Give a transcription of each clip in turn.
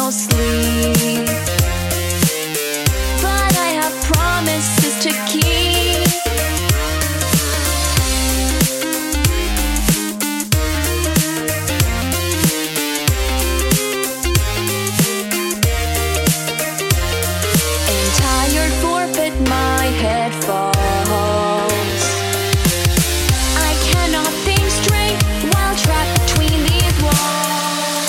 no sleep, but I have promises to keep. And tired, forfeit, my head falls. I cannot think straight while trapped between these walls.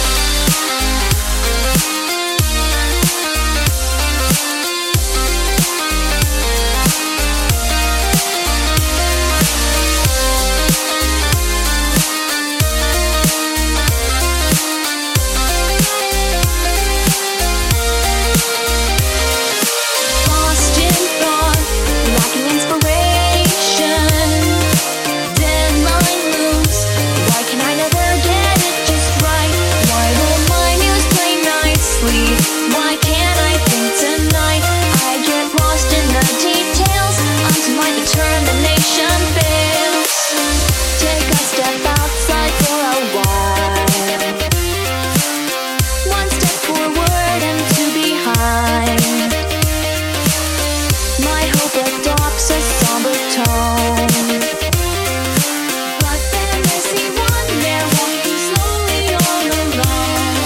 Lost in thought, lacking inspiration, deadline moves. Why can I never get it just right? Why will my muse play nicely? Why can't I think tonight? I get lost in the details until my determination fails. Take a step outside for a while. One step forward and two behind. My hope adopts a somber tone, but then I see one there walking slowly all alone.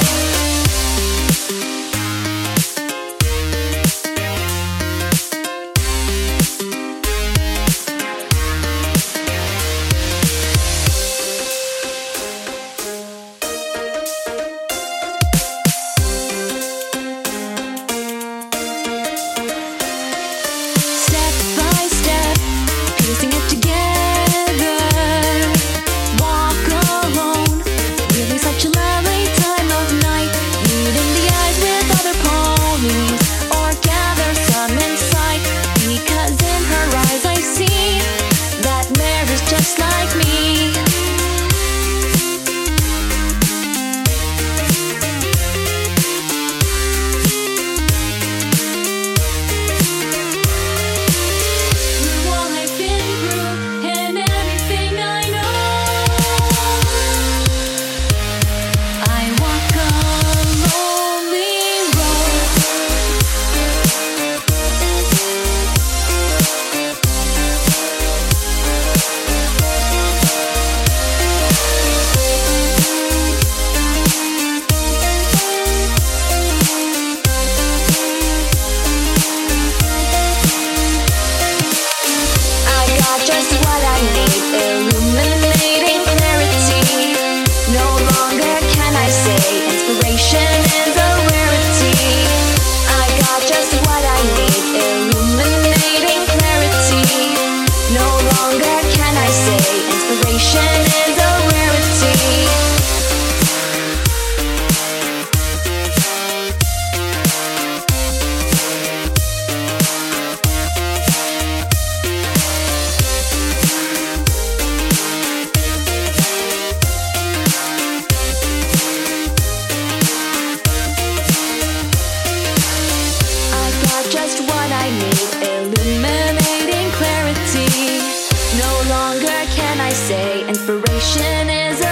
Step by step, piecing it together. Walk alone, really such a lovely time of night. Meeting the eyes with other ponies, or gather some insight. Because in her eyes I see that mare is just like me. Through all I've been through and everything I know, I walk a lonely I got just what I need, illuminating clarity. No longer can I say inspiration is a rarity. I got just what I need, illuminating clarity. No longer can I say inspiration is a rarity. I got just what I need, illuminating clarity. No longer can I say inspiration is a